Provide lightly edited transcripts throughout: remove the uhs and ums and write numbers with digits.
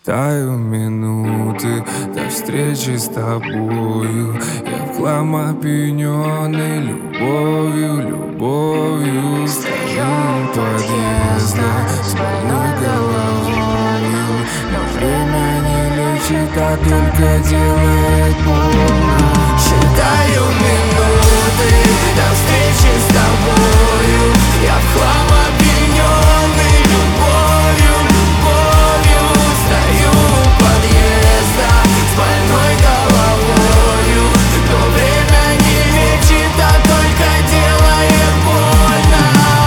Считаю минуты до встречи с тобою. Я в хлам опьянённый любовью. Стою у подъезда с больной головою. Но время не лечит, а только делает больно. Считаю минуты до встречи с тобою. Я в хлам опьянённый любовью. Стою у подъезда с больной головою. Но время не лечит, а только делает больно.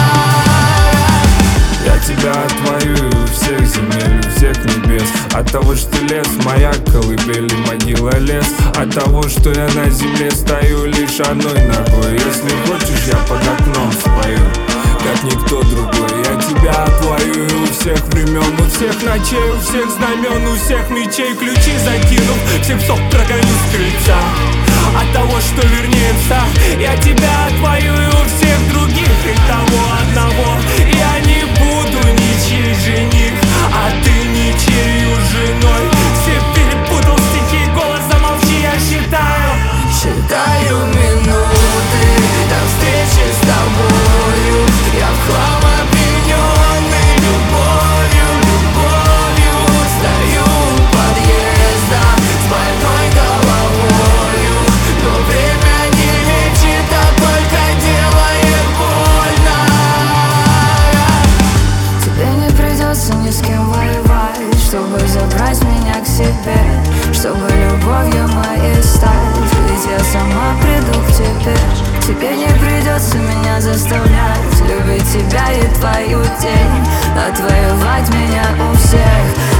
Я тебя отвоюю всех земель, всех небес. От того, что лес моя колыбель и могила лес. От того, что я на земле стою лишь одной ногой. Если хочешь, я под окном спою, как никто другой. Я тебя отвоюю у всех времен, у всех ночей, у всех знамен, у всех мечей. Ключи закинув, всех псов прогоню с крыльца. От того, что вернется, я тебя отвоюю у всех других. И того одного я не буду ничей жених, а ты ничею женой. Все перепутал стихи, голос замолчи, я считаю минуты до встречи с тобою. Я в хлам опьянённый любовью. Стою у подъезда с больной головою. Но время не лечит, а только делает больно. Тебе не придется ни с кем воевать, чтобы забрать меня к себе, чтобы любовью моей стать. Ведь я сама приду к тебе. Тебе не придется меня заставлять любить тебя и твою тень, отвоевать меня у всех.